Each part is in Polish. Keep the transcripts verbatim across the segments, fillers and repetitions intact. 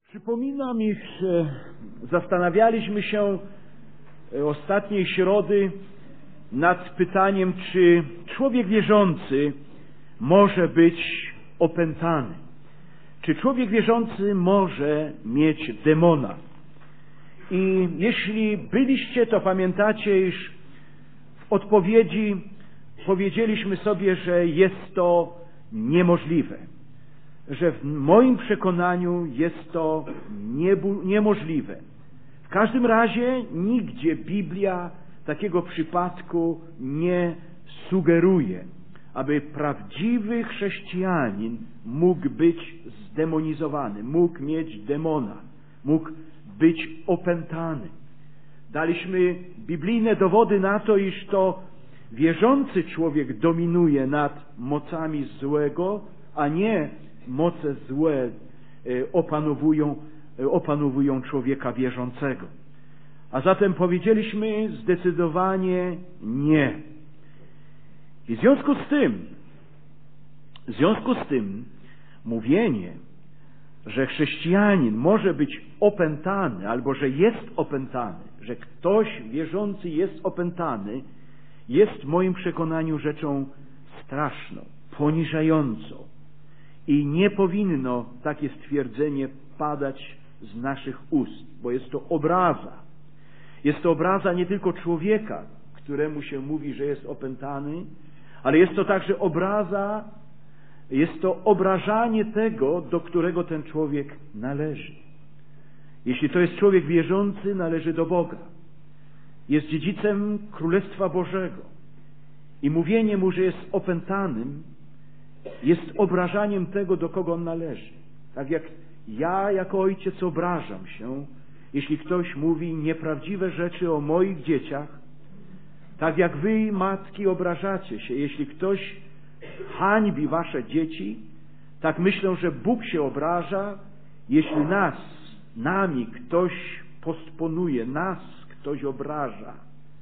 Przypominam, iż zastanawialiśmy się ostatniej środy nad pytaniem, czy człowiek wierzący może być opętany. Czy człowiek wierzący może mieć demona? I jeśli byliście, to pamiętacie, iż w odpowiedzi powiedzieliśmy sobie, że jest to niemożliwe. Że w moim przekonaniu jest to niebu- niemożliwe. W każdym razie nigdzie Biblia takiego przypadku nie sugeruje, aby prawdziwy chrześcijanin mógł być zdemonizowany, mógł mieć demona, mógł być opętany. Daliśmy biblijne dowody na to, iż to wierzący człowiek dominuje nad mocami złego, a nie moce złe opanowują, opanowują człowieka wierzącego. A zatem powiedzieliśmy zdecydowanie nie. I w związku z tym, w związku z tym mówienie, że chrześcijanin może być opętany, albo że jest opętany, że ktoś wierzący jest opętany, jest w moim przekonaniu rzeczą straszną, poniżającą. I nie powinno takie stwierdzenie padać z naszych ust, bo jest to obraza. Jest to obraza nie tylko człowieka, któremu się mówi, że jest opętany, ale jest to także obraza, jest to obrażanie tego, do którego ten człowiek należy. Jeśli to jest człowiek wierzący, należy do Boga. Jest dziedzicem Królestwa Bożego. I mówienie mu, że jest opętanym, jest obrażaniem tego, do kogo on należy. Tak jak ja jako ojciec obrażam się, jeśli ktoś mówi nieprawdziwe rzeczy o moich dzieciach, tak jak wy, matki, obrażacie się, jeśli ktoś hańbi wasze dzieci, tak myślę, że Bóg się obraża, jeśli nas, nami ktoś postponuje, nas ktoś obraża.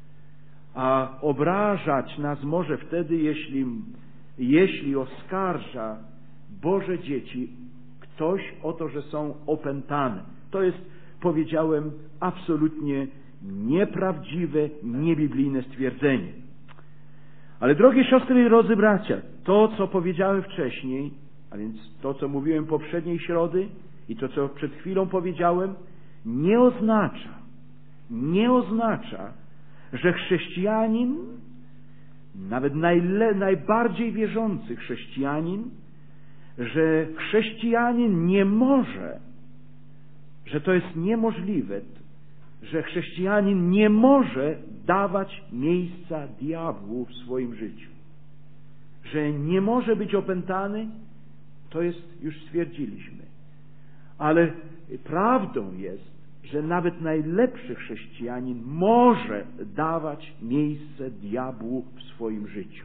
A obrażać nas może wtedy, jeśli Jeśli oskarża Boże dzieci ktoś o to, że są opętane. To jest, powiedziałem, absolutnie nieprawdziwe, niebiblijne stwierdzenie. Ale drogie siostry i drodzy bracia, to, co powiedziałem wcześniej, a więc to, co mówiłem poprzedniej środy i to, co przed chwilą powiedziałem, nie oznacza, nie oznacza, że chrześcijanin, nawet najle, najbardziej wierzący chrześcijanin, że chrześcijanin nie może, że to jest niemożliwe, że chrześcijanin nie może dawać miejsca diabłu w swoim życiu. Że nie może być opętany, to jest, już stwierdziliśmy. Ale prawdą jest, że nawet najlepszy chrześcijanin może dawać miejsce diabłu w swoim życiu.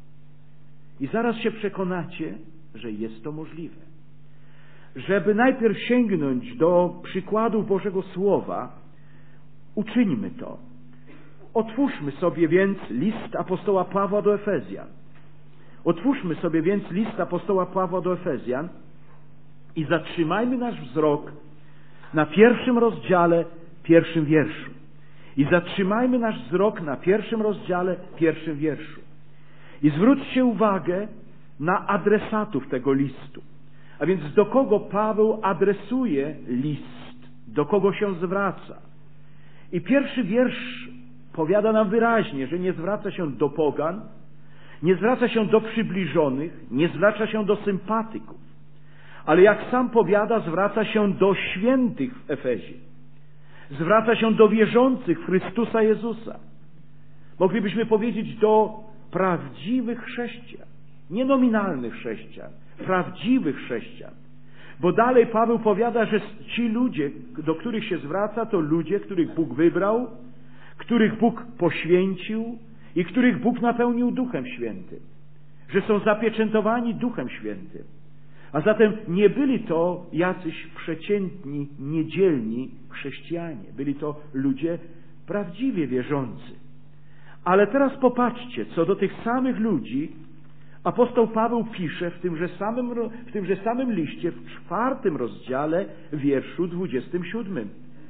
I zaraz się przekonacie, że jest to możliwe. Żeby najpierw sięgnąć do przykładów Bożego Słowa, uczyńmy to. Otwórzmy sobie więc list apostoła Pawła do Efezjan. Otwórzmy sobie więc list apostoła Pawła do Efezjan i zatrzymajmy nasz wzrok na pierwszym rozdziale, pierwszym wierszu. I zatrzymajmy nasz wzrok na pierwszym rozdziale, pierwszym wierszu. I zwróćcie uwagę na adresatów tego listu. A więc do kogo Paweł adresuje list, do kogo się zwraca. I pierwszy wiersz powiada nam wyraźnie, że nie zwraca się do pogan, nie zwraca się do przybliżonych, nie zwraca się do sympatyków. Ale jak sam powiada, zwraca się do świętych w Efezie. Zwraca się do wierzących w Chrystusa Jezusa. Moglibyśmy powiedzieć do prawdziwych chrześcijan. Nie nominalnych chrześcijan. Prawdziwych chrześcijan. Bo dalej Paweł powiada, że ci ludzie, do których się zwraca, to ludzie, których Bóg wybrał, których Bóg poświęcił i których Bóg napełnił Duchem Świętym. Że są zapieczętowani Duchem Świętym. A zatem nie byli to jacyś przeciętni, niedzielni chrześcijanie. Byli to ludzie prawdziwie wierzący. Ale teraz popatrzcie, co do tych samych ludzi Apostoł Paweł pisze w tymże samym, w tymże samym liście, w czwartym rozdziale, wierszu dwudziestym siódmym.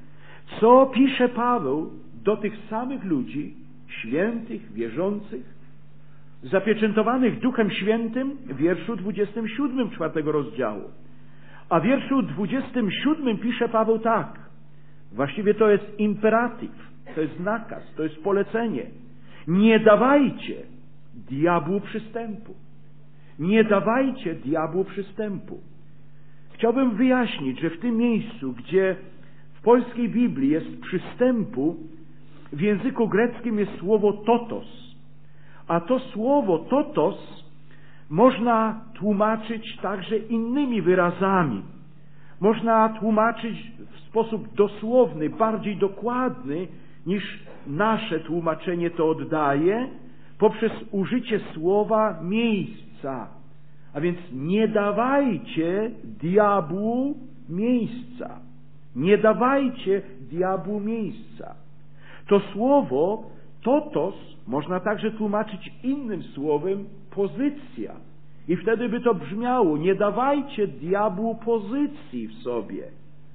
Co pisze Paweł do tych samych ludzi, świętych, wierzących, zapieczętowanych Duchem Świętym, w wierszu dwudziestym siódmym czwartego rozdziału. A w wierszu dwudziestym siódmym pisze Paweł tak. Właściwie to jest imperatyw, to jest nakaz, to jest polecenie. Nie dawajcie diabłu przystępu. Nie dawajcie diabłu przystępu. Chciałbym wyjaśnić, że w tym miejscu, gdzie w polskiej Biblii jest przystępu, w języku greckim jest słowo totos. A to słowo totos można tłumaczyć także innymi wyrazami. Można tłumaczyć w sposób dosłowny, bardziej dokładny niż nasze tłumaczenie to oddaje, poprzez użycie słowa miejsca. A więc nie dawajcie diabłu miejsca. Nie dawajcie diabłu miejsca. To słowo totos można także tłumaczyć innym słowem pozycja. I wtedy by to brzmiało: nie dawajcie diabłu pozycji w sobie.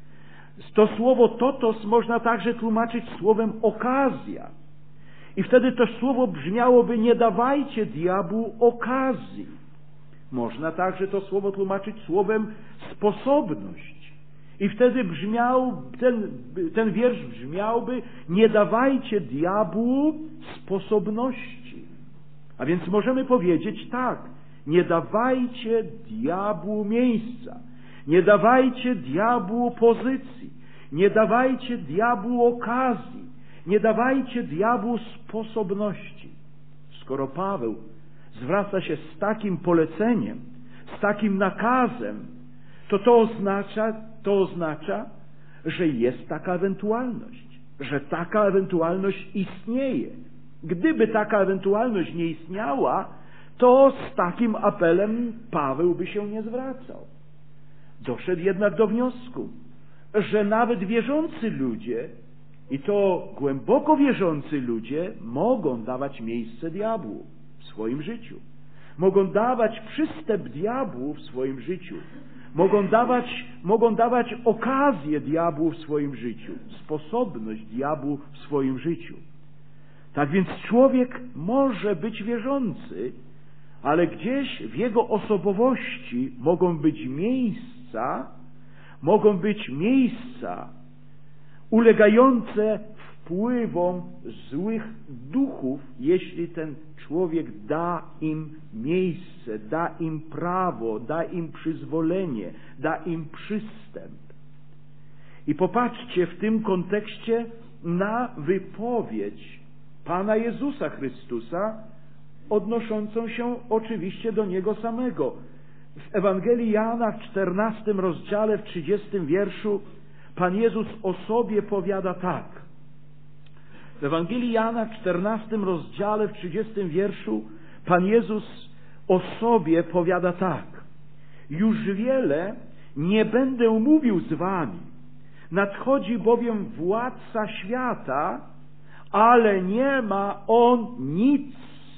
To słowo totos można także tłumaczyć słowem okazja. I wtedy to słowo brzmiałoby: nie dawajcie diabłu okazji. Można także to słowo tłumaczyć słowem sposobność. I wtedy brzmiał, ten, ten wiersz brzmiałby: nie dawajcie diabłu sposobności. A więc możemy powiedzieć tak: nie dawajcie diabłu miejsca. Nie dawajcie diabłu pozycji. Nie dawajcie diabłu okazji. Nie dawajcie diabłu sposobności. Skoro Paweł zwraca się z takim poleceniem, z takim nakazem, to to oznacza, to oznacza, że jest taka ewentualność, że taka ewentualność istnieje. Gdyby taka ewentualność nie istniała, to z takim apelem Paweł by się nie zwracał. Doszedł jednak do wniosku, że nawet wierzący ludzie, i to głęboko wierzący ludzie, mogą dawać miejsce diabłu w swoim życiu. Mogą dawać przystęp diabłu w swoim życiu. Mogą dawać, mogą dawać okazję diabłu w swoim życiu. Sposobność diabłu w swoim życiu. Tak więc człowiek może być wierzący, ale gdzieś w jego osobowości mogą być miejsca, mogą być miejsca ulegające wpływom złych duchów, jeśli ten człowiek da im miejsce, da im prawo, da im przyzwolenie, da im przystęp. I popatrzcie w tym kontekście na wypowiedź Pana Jezusa Chrystusa, odnoszącą się oczywiście do Niego samego. W Ewangelii Jana w czternastym rozdziale, w trzydziestym wierszu, Pan Jezus o sobie powiada tak. W Ewangelii Jana w czternastym rozdziale, w trzydziestym wierszu, Pan Jezus o sobie powiada tak. Już wiele nie będę mówił z wami. Nadchodzi bowiem władca świata, ale nie ma on nic.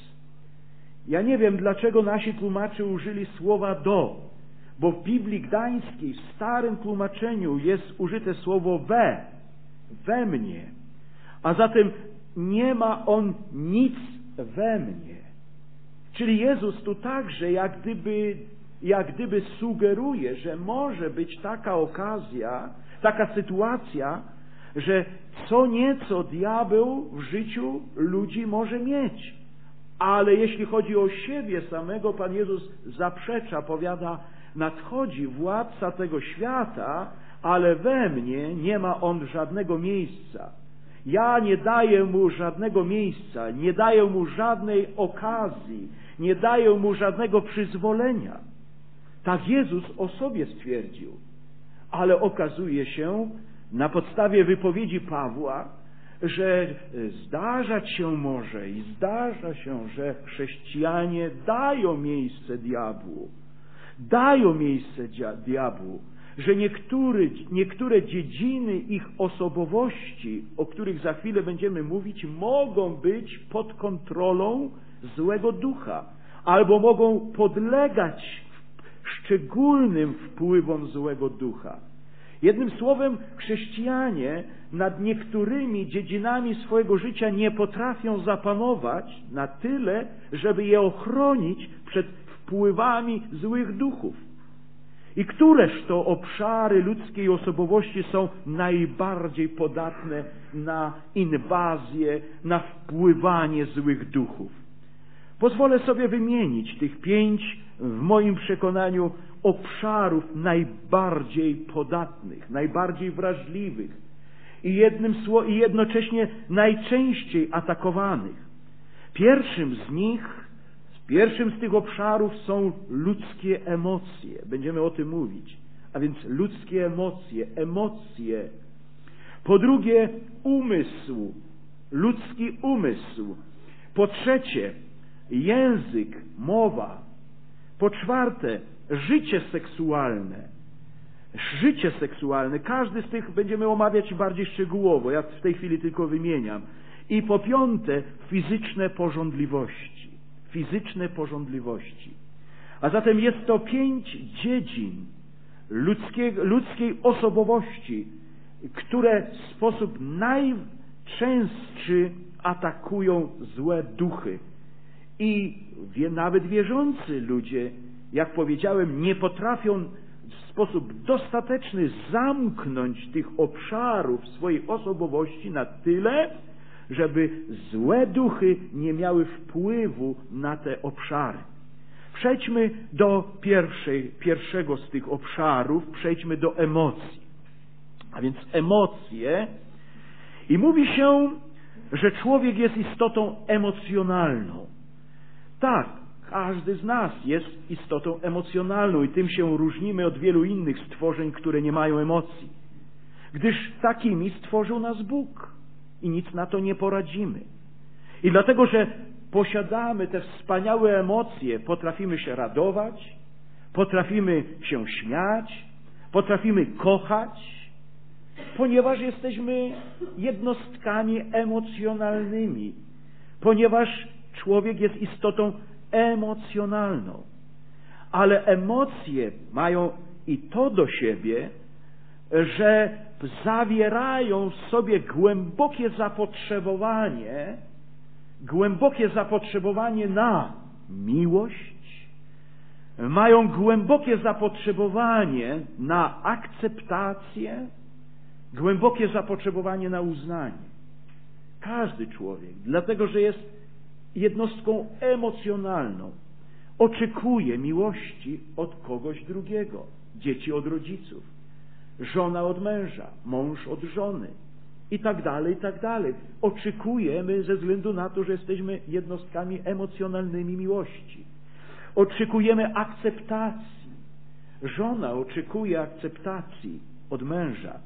Ja nie wiem, dlaczego nasi tłumacze użyli słowa do, bo w Biblii Gdańskiej, w starym tłumaczeniu jest użyte słowo we, we mnie. A zatem nie ma on nic we mnie. Czyli Jezus tu także jak gdyby, jak gdyby sugeruje, że może być taka okazja, taka sytuacja, że co nieco diabeł w życiu ludzi może mieć. Ale jeśli chodzi o siebie samego, Pan Jezus zaprzecza, powiada: nadchodzi władca tego świata, ale we mnie nie ma on żadnego miejsca. Ja nie daję mu żadnego miejsca, nie daję mu żadnej okazji, nie daję mu żadnego przyzwolenia. Tak Jezus o sobie stwierdził. Ale okazuje się na podstawie wypowiedzi Pawła, że zdarzać się może i zdarza się, że chrześcijanie dają miejsce diabłu. Dają miejsce diabłu, że niektóry, niektóre dziedziny ich osobowości, o których za chwilę będziemy mówić, mogą być pod kontrolą złego ducha. albo mogą podlegać szczególnym wpływom złego ducha. Jednym słowem, chrześcijanie nad niektórymi dziedzinami swojego życia nie potrafią zapanować na tyle, żeby je ochronić przed wpływami złych duchów. I któreż to obszary ludzkiej osobowości są najbardziej podatne na inwazję, na wpływanie złych duchów? Pozwolę sobie wymienić tych pięć, w moim przekonaniu, obszarów najbardziej podatnych, najbardziej wrażliwych i, jednym sło- i jednocześnie najczęściej atakowanych. Pierwszym z nich, pierwszym z tych obszarów są ludzkie emocje. Będziemy o tym mówić. A więc ludzkie emocje, emocje. Po drugie, umysł, ludzki umysł. Po trzecie, język, mowa. Po czwarte, życie seksualne. Życie seksualne. Każdy z tych będziemy omawiać bardziej szczegółowo. Ja w tej chwili tylko wymieniam. I po piąte, fizyczne pożądliwości. Fizyczne pożądliwości. A zatem jest to pięć dziedzin ludzkiej, ludzkiej osobowości, które w sposób najczęstszy atakują złe duchy. I wie, nawet wierzący ludzie, jak powiedziałem, nie potrafią w sposób dostateczny zamknąć tych obszarów swojej osobowości na tyle, żeby złe duchy nie miały wpływu na te obszary. Przejdźmy do pierwszej, pierwszego z tych obszarów, przejdźmy do emocji. A więc emocje. I mówi się, że człowiek jest istotą emocjonalną. Tak, każdy z nas jest istotą emocjonalną i tym się różnimy od wielu innych stworzeń, które nie mają emocji. Gdyż takimi stworzył nas Bóg i nic na to nie poradzimy. I dlatego, że posiadamy te wspaniałe emocje, potrafimy się radować, potrafimy się śmiać, potrafimy kochać, ponieważ jesteśmy jednostkami emocjonalnymi, ponieważ człowiek jest istotą emocjonalną. Ale emocje mają i to do siebie, że zawierają w sobie głębokie zapotrzebowanie, głębokie zapotrzebowanie na miłość, mają głębokie zapotrzebowanie na akceptację, głębokie zapotrzebowanie na uznanie. Każdy człowiek, dlatego że jest jednostką emocjonalną, oczekuje miłości od kogoś drugiego. Dzieci od rodziców, żona od męża, mąż od żony i tak dalej, i tak dalej. Oczekujemy ze względu na to, że jesteśmy jednostkami emocjonalnymi miłości. Oczekujemy akceptacji. Żona oczekuje akceptacji od męża,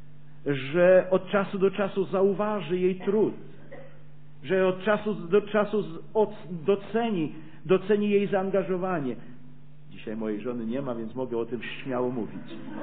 że od czasu do czasu zauważy jej trud, że od czasu do czasu doceni, doceni jej zaangażowanie. Dzisiaj mojej żony nie ma, więc mogę o tym śmiało mówić.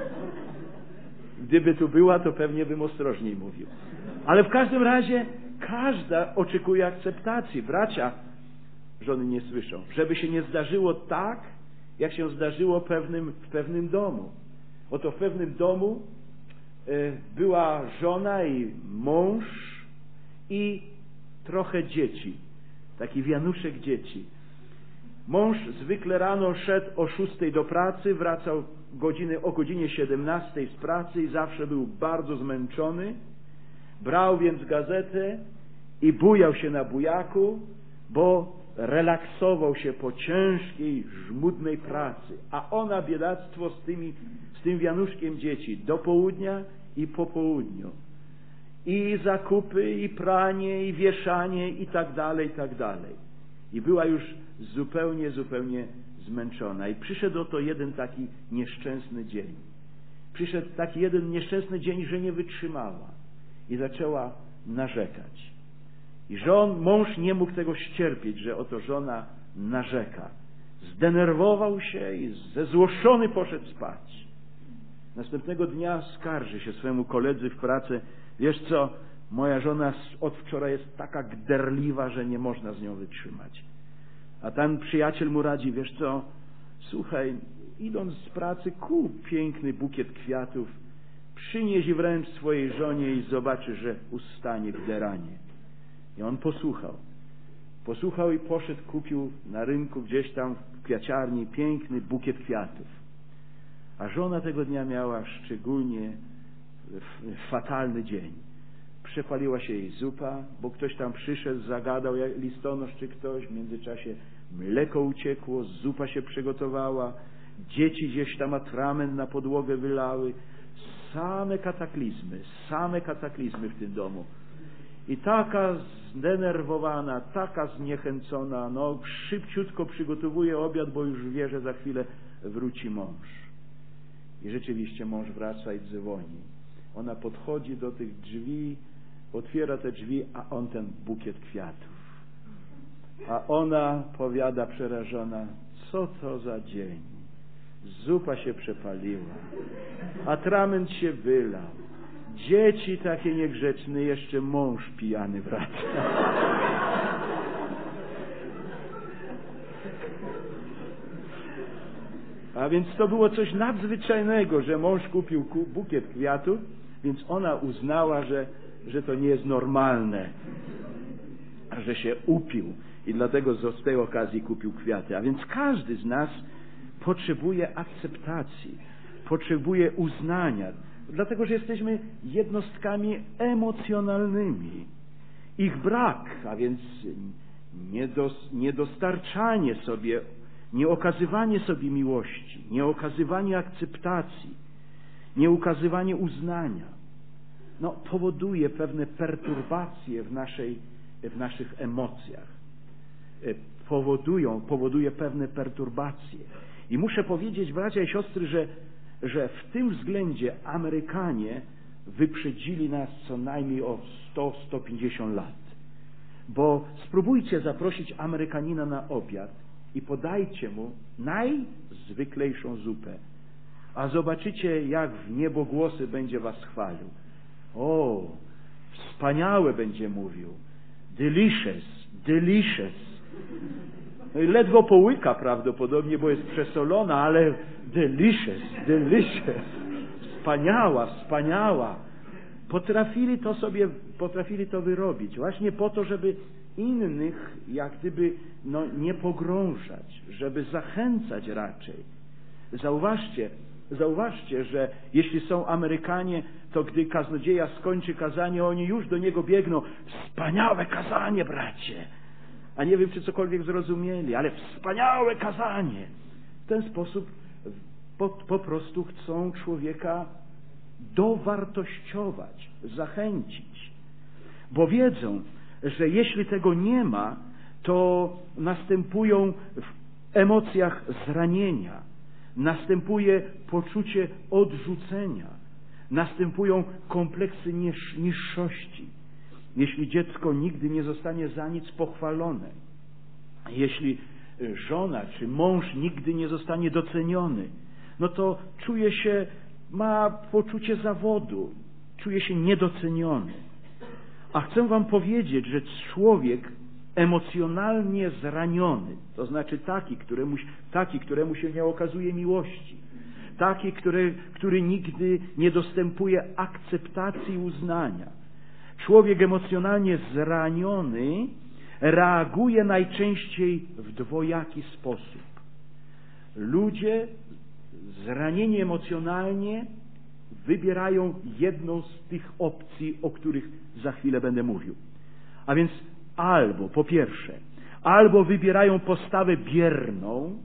Gdyby tu była, to pewnie bym ostrożniej mówił. Ale w każdym razie każda oczekuje akceptacji. Bracia, żony nie słyszą. Żeby się nie zdarzyło tak, jak się zdarzyło pewnym, w pewnym domu. Oto w pewnym domu y, była żona i mąż i trochę dzieci. Taki wianuszek dzieci. Mąż zwykle rano szedł o szóstej do pracy, wracał godziny, o godzinie siedemnastej z pracy i zawsze był bardzo zmęczony. Brał więc gazetę i bujał się na bujaku, bo relaksował się po ciężkiej, żmudnej pracy. A ona, biedactwo, z, tymi, z tym wianuszkiem dzieci do południa i po południu. I zakupy, i pranie, i wieszanie, i tak dalej, i tak dalej. I była już zupełnie, zupełnie zmęczona. I przyszedł oto jeden taki nieszczęsny dzień. Przyszedł taki jeden nieszczęsny dzień, że nie wytrzymała. I zaczęła narzekać. I żon, mąż nie mógł tego ścierpieć, że oto żona narzeka. Zdenerwował się i zezłoszczony poszedł spać. Następnego dnia skarży się swemu koledzy w pracy. Wiesz co, moja żona od wczoraj jest taka gderliwa, że nie można z nią wytrzymać. A ten przyjaciel mu radzi, wiesz co, słuchaj, idąc z pracy, kup piękny bukiet kwiatów, przynieś i wręcz swojej żonie i zobaczy, że ustanie w deranie. I on posłuchał. Posłuchał i poszedł, kupił na rynku gdzieś tam w kwiaciarni piękny bukiet kwiatów. A żona tego dnia miała szczególnie fatalny dzień. Przepaliła się jej zupa, bo ktoś tam przyszedł, zagadał, jak listonosz czy ktoś. W międzyczasie mleko uciekło, zupa się przygotowała, dzieci gdzieś tam atrament na podłogę wylały. Same kataklizmy, same kataklizmy w tym domu. I taka zdenerwowana, taka zniechęcona, no szybciutko przygotowuje obiad, bo już wie, że za chwilę wróci mąż. I rzeczywiście mąż wraca i dzwoni. Ona podchodzi do tych drzwi, otwiera te drzwi, a on ten bukiet kwiatów. A ona powiada przerażona, co to za dzień? Zupa się przepaliła, atrament się wylał, dzieci takie niegrzeczne, jeszcze mąż pijany wraca. A więc to było coś nadzwyczajnego, że mąż kupił bukiet kwiatów, więc ona uznała, że, że to nie jest normalne, że się upił i dlatego z tej okazji kupił kwiaty. A więc każdy z nas potrzebuje akceptacji, potrzebuje uznania, dlatego że jesteśmy jednostkami emocjonalnymi. Ich brak, a więc niedos, niedostarczanie sobie, nie okazywanie sobie miłości, nie okazywanie akceptacji, nie ukazywanie uznania, no, powoduje pewne perturbacje w, naszej, w naszych emocjach. Powodują, powoduje pewne perturbacje. I muszę powiedzieć, bracia i siostry, że, że w tym względzie Amerykanie wyprzedzili nas co najmniej o sto do stu pięćdziesięciu lat. Bo spróbujcie zaprosić Amerykanina na obiad i podajcie mu najzwyklejszą zupę, a zobaczycie, jak w niebogłosy będzie was chwalił. O, wspaniałe będzie mówił. Delicious, delicious. No i ledwo połyka prawdopodobnie, bo jest przesolona, ale delicious, delicious. Wspaniała, wspaniała. Potrafili to sobie, potrafili to wyrobić. Właśnie po to, żeby innych jak gdyby no, nie pogrążać, żeby zachęcać raczej. Zauważcie, zauważcie, że jeśli są Amerykanie, to gdy kaznodzieja skończy kazanie, oni już do niego biegną. Wspaniałe kazanie, bracie! A nie wiem, czy cokolwiek zrozumieli, ale wspaniałe kazanie! W ten sposób po, po prostu chcą człowieka dowartościować, zachęcić. Bo wiedzą, że jeśli tego nie ma, to następują w emocjach zranienia, następuje poczucie odrzucenia, następują kompleksy niż, niższości. Jeśli dziecko nigdy nie zostanie za nic pochwalone, jeśli żona czy mąż nigdy nie zostanie doceniony, no to czuje się, ma poczucie zawodu, czuje się niedoceniony. A chcę wam powiedzieć, że człowiek emocjonalnie zraniony, to znaczy taki, któremu, taki, któremu się nie okazuje miłości, taki, który, który nigdy nie dostępuje akceptacji i uznania. Człowiek emocjonalnie zraniony reaguje najczęściej w dwojaki sposób. Ludzie zranieni emocjonalnie wybierają jedną z tych opcji, o których za chwilę będę mówił. A więc albo, po pierwsze, albo wybierają postawę bierną,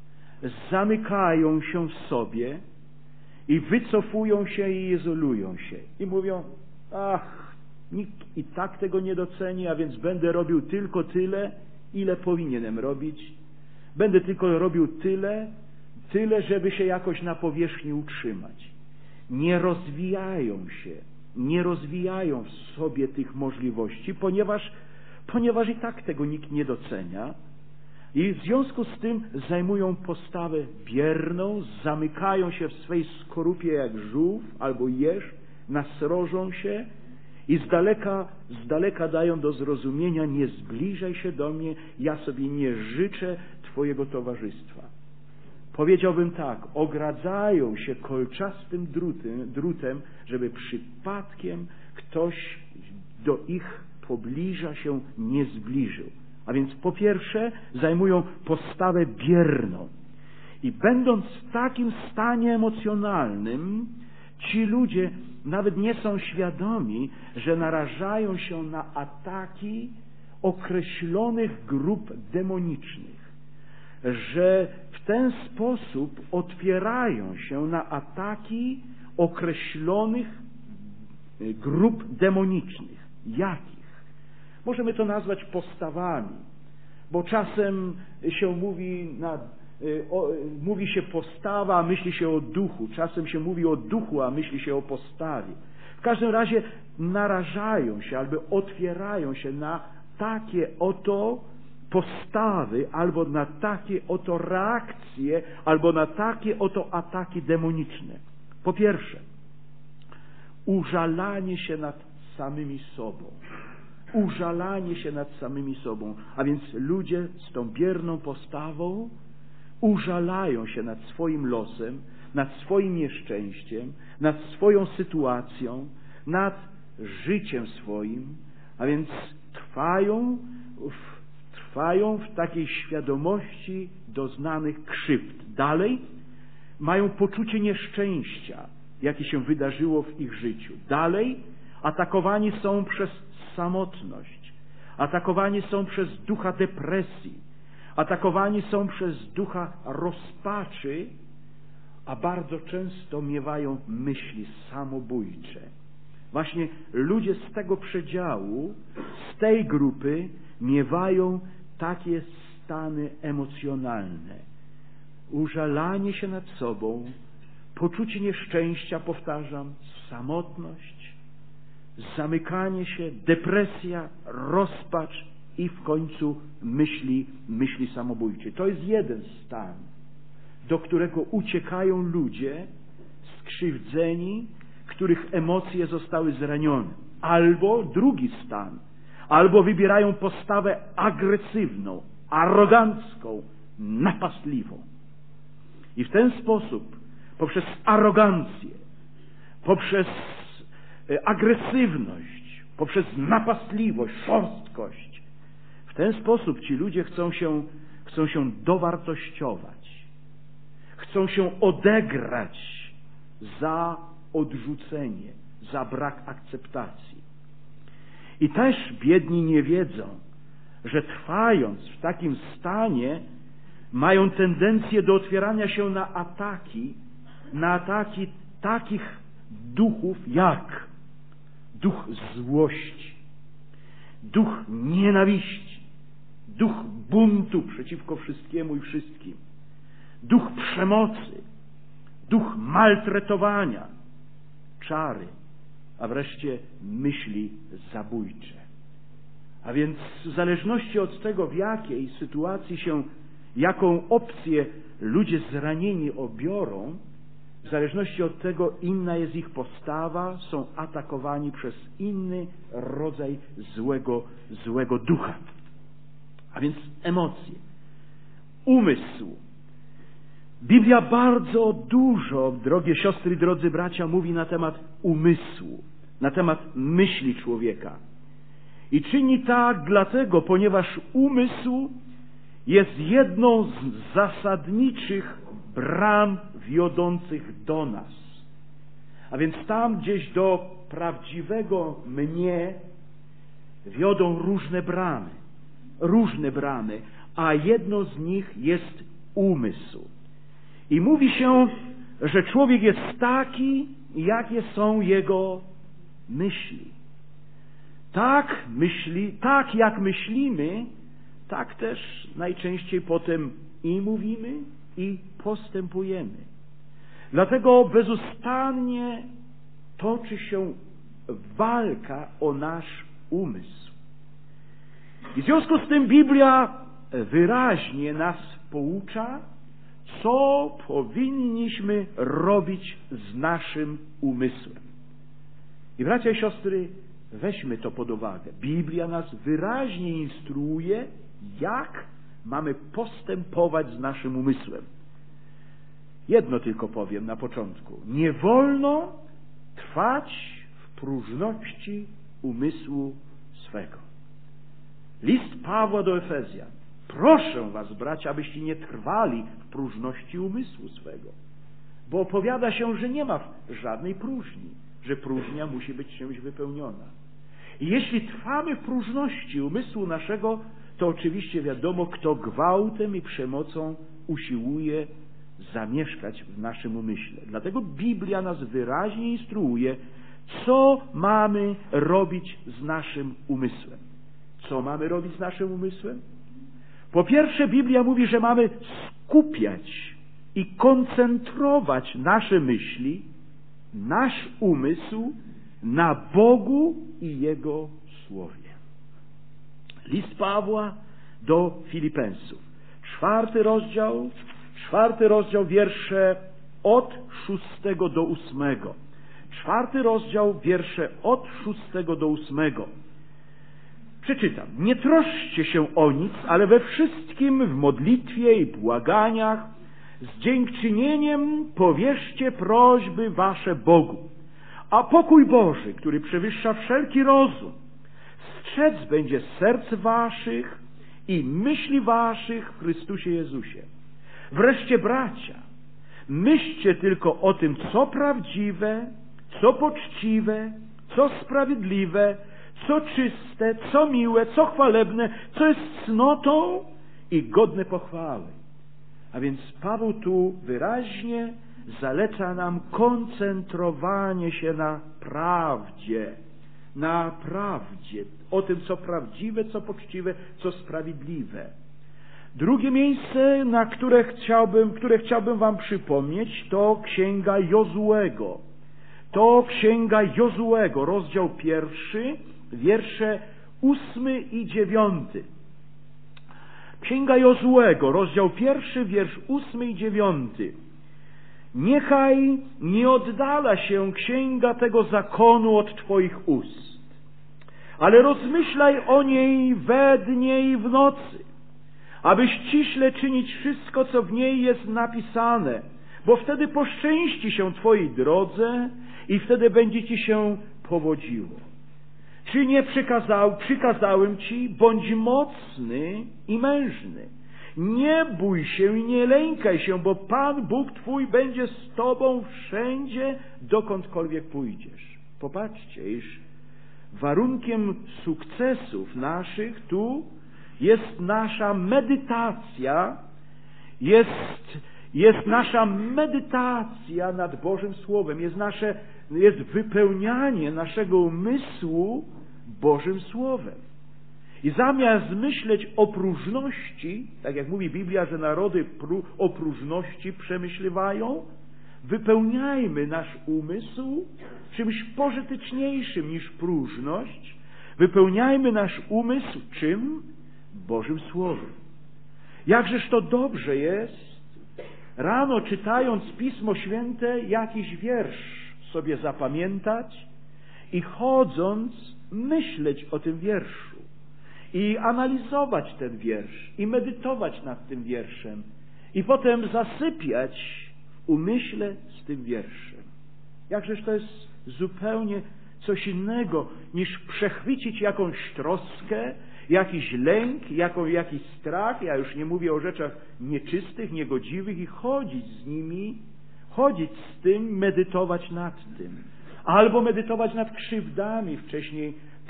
zamykają się w sobie i wycofują się i izolują się. I mówią, ach, nikt i tak tego nie doceni, a więc będę robił tylko tyle, ile powinienem robić. Będę tylko robił tyle, tyle, żeby się jakoś na powierzchni utrzymać. Nie rozwijają się, nie rozwijają w sobie tych możliwości, ponieważ, ponieważ i tak tego nikt nie docenia. I w związku z tym zajmują postawę bierną, zamykają się w swej skorupie jak żółw albo jeż, nasrożą się I z daleka, z daleka dają do zrozumienia: nie zbliżaj się do mnie, ja sobie nie życzę Twojego towarzystwa. Powiedziałbym tak, ogradzają się kolczastym drutem, drutem, żeby przypadkiem ktoś do ich pobliża się nie zbliżył. A więc po pierwsze zajmują postawę bierną. I będąc w takim stanie emocjonalnym, ci ludzie nawet nie są świadomi, że narażają się na ataki określonych grup demonicznych, że w ten sposób otwierają się na ataki określonych grup demonicznych. Jakich? Możemy to nazwać postawami, bo czasem się mówi na O, mówi się postawa, a myśli się o duchu. Czasem się mówi o duchu, a myśli się o postawie. W każdym razie narażają się albo otwierają się na takie oto postawy, albo na takie oto reakcje, albo na takie oto ataki demoniczne. Po pierwsze, użalanie się nad samymi sobą. Użalanie się nad samymi sobą. A więc ludzie z tą bierną postawą użalają się nad swoim losem, nad swoim nieszczęściem, nad swoją sytuacją, nad życiem swoim, a więc trwają w, trwają w takiej świadomości doznanych krzywd. Dalej mają poczucie nieszczęścia, jakie się wydarzyło w ich życiu. Dalej atakowani są przez samotność, atakowani są przez ducha depresji, atakowani są przez ducha rozpaczy, a bardzo często miewają myśli samobójcze. Właśnie ludzie z tego przedziału, z tej grupy miewają takie stany emocjonalne. Użalanie się nad sobą, poczucie nieszczęścia, powtarzam, samotność, zamykanie się, depresja, rozpacz i w końcu myśli, myśli samobójcze. To jest jeden stan, do którego uciekają ludzie skrzywdzeni, których emocje zostały zranione. Albo drugi stan, albo wybierają postawę agresywną, arogancką, napastliwą. I w ten sposób, poprzez arogancję, poprzez agresywność, poprzez napastliwość, szorstkość, w ten sposób ci ludzie chcą się, chcą się dowartościować. Chcą się odegrać za odrzucenie, za brak akceptacji. I też biedni nie wiedzą, że trwając w takim stanie mają tendencję do otwierania się na ataki, na ataki takich duchów jak duch złości, duch nienawiści, duch buntu przeciwko wszystkiemu i wszystkim, duch przemocy, duch maltretowania, czary, a wreszcie myśli zabójcze. A więc w zależności od tego, w jakiej sytuacji się, jaką opcję ludzie zranieni obiorą, w zależności od tego inna jest ich postawa, są atakowani przez inny rodzaj złego, złego ducha. A więc emocje, umysł. Biblia bardzo dużo, drogie siostry, drodzy bracia, mówi na temat umysłu, na temat myśli człowieka. I czyni tak dlatego, ponieważ umysł jest jedną z zasadniczych bram wiodących do nas. A więc tam gdzieś do prawdziwego mnie wiodą różne bramy, różne bramy, a jedną z nich jest umysł. I mówi się, że człowiek jest taki, jakie są jego myśli. Tak myśli, tak jak myślimy, tak też najczęściej potem i mówimy, i postępujemy. Dlatego bezustannie toczy się walka o nasz umysł. I w związku z tym Biblia wyraźnie nas poucza, co powinniśmy robić z naszym umysłem. I bracia i siostry, Weźmy to pod uwagę. Biblia nas wyraźnie instruuje, jak mamy postępować z naszym umysłem. Jedno tylko powiem na początku. Nie wolno trwać w próżności umysłu swego. List Pawła do Efezjan. Proszę was, bracia, abyście nie trwali w próżności umysłu swego. Bo opowiada się, że nie ma żadnej próżni, że próżnia musi być czymś wypełniona. I jeśli trwamy w próżności umysłu naszego, to oczywiście wiadomo, kto gwałtem i przemocą usiłuje zamieszkać w naszym umyśle. Dlatego Biblia nas wyraźnie instruuje, co mamy robić z naszym umysłem. Co mamy robić z naszym umysłem? Po pierwsze, Biblia mówi, że mamy skupiać i koncentrować nasze myśli, nasz umysł na Bogu i Jego Słowie. List Pawła do Filipensów. Czwarty rozdział, czwarty rozdział, wiersze od szóstego do ósmego. Czwarty rozdział, wiersze od szóstego do ósmego. Przeczytam. Nie troszczcie się o nic, ale we wszystkim w modlitwie i błaganiach z dziękczynieniem powierzcie prośby wasze Bogu. A pokój Boży, który przewyższa wszelki rozum, strzec będzie serc waszych i myśli waszych w Chrystusie Jezusie. Wreszcie, bracia, myślcie tylko o tym, co prawdziwe, co poczciwe, co sprawiedliwe, co czyste, co miłe, co chwalebne, co jest cnotą i godne pochwały. A więc Paweł tu wyraźnie zaleca nam koncentrowanie się na prawdzie, na prawdzie, o tym, co prawdziwe, co poczciwe, co sprawiedliwe. Drugie miejsce, na które chciałbym, które chciałbym wam przypomnieć, to Księga Jozuego. To Księga Jozuego, rozdział pierwszy, wiersze ósmy i dziewiąty. Księga Jozuego, rozdział pierwszy, wiersz ósmy i dziewiąty. Niechaj nie oddala się księga tego zakonu od twoich ust, ale rozmyślaj o niej we dnie i w nocy, aby ściśle czynić wszystko, co w niej jest napisane, bo wtedy poszczęści się twojej drodze i wtedy będzie ci się powodziło. Czy nie przykazał, przykazałem ci, bądź mocny i mężny. Nie bój się i nie lękaj się, bo Pan Bóg twój będzie z tobą wszędzie, dokądkolwiek pójdziesz. Popatrzcie, iż warunkiem sukcesów naszych tu jest nasza medytacja, jest, jest nasza medytacja nad Bożym Słowem, jest nasze, jest wypełnianie naszego umysłu Bożym Słowem. I zamiast myśleć o próżności, tak jak mówi Biblia, że narody pró- o próżności przemyśliwają, wypełniajmy nasz umysł czymś pożyteczniejszym niż próżność. Wypełniajmy nasz umysł czym? Bożym Słowem. Jakżeż to dobrze jest rano, czytając Pismo Święte, jakiś wiersz sobie zapamiętać i chodząc myśleć o tym wierszu i analizować ten wiersz i medytować nad tym wierszem i potem zasypiać w umyśle z tym wierszem. Jakżeż to jest zupełnie coś innego niż przechwycić jakąś troskę, jakiś lęk, jaką, jakiś strach, ja już nie mówię o rzeczach nieczystych, niegodziwych i chodzić z nimi, chodzić z tym, medytować nad tym. Albo medytować nad krzywdami wcześniej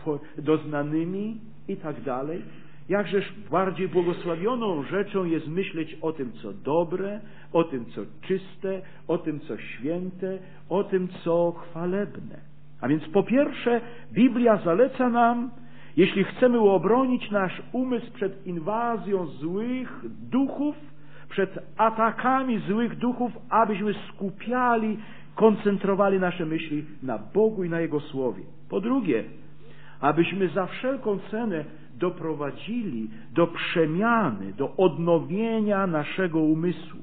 doznanymi i tak dalej. Jakżeż bardziej błogosławioną rzeczą jest myśleć o tym, co dobre, o tym, co czyste, o tym, co święte, o tym, co chwalebne. A więc po pierwsze, Biblia zaleca nam, jeśli chcemy obronić nasz umysł przed inwazją złych duchów, przed atakami złych duchów, abyśmy skupiali, koncentrowali nasze myśli na Bogu i na Jego Słowie. Po drugie, abyśmy za wszelką cenę doprowadzili do przemiany, do odnowienia naszego umysłu,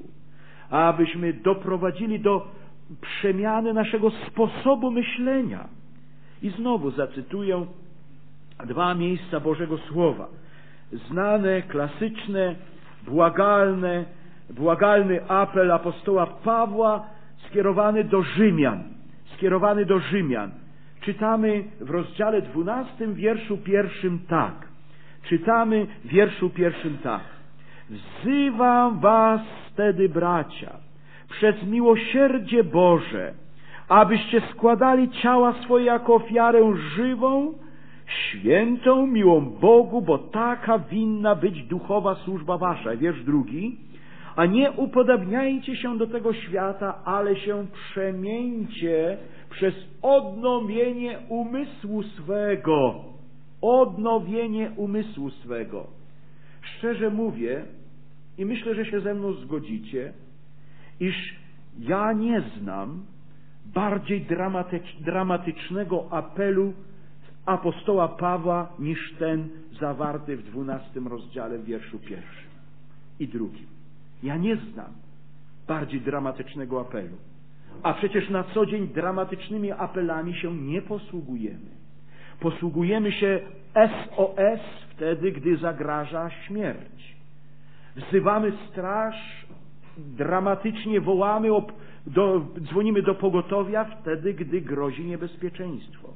abyśmy doprowadzili do przemiany naszego sposobu myślenia. I znowu zacytuję dwa miejsca Bożego Słowa. Znane, klasyczne, błagalne, błagalny apel apostoła Pawła skierowany do Rzymian. Skierowany do Rzymian. Czytamy w rozdziale dwunastym, wierszu pierwszym tak. Czytamy w wierszu pierwszym tak. Wzywam was wtedy, bracia, przez miłosierdzie Boże, abyście składali ciała swoje jako ofiarę żywą, świętą, miłą Bogu, bo taka winna być duchowa służba wasza. Wiersz drugi. A nie upodabniajcie się do tego świata, ale się przemieńcie przez odnowienie umysłu swego. Odnowienie umysłu swego. Szczerze mówię, i myślę, że się ze mną zgodzicie, iż ja nie znam bardziej dramatycz, dramatycznego apelu apostoła Pawła niż ten zawarty w dwunastym rozdziale w wierszu pierwszym i drugim. Ja nie znam bardziej dramatycznego apelu. A przecież na co dzień dramatycznymi apelami się nie posługujemy. Posługujemy się S O S wtedy, gdy zagraża śmierć. Wzywamy straż, dramatycznie wołamy, o, do, dzwonimy do pogotowia wtedy, gdy grozi niebezpieczeństwo.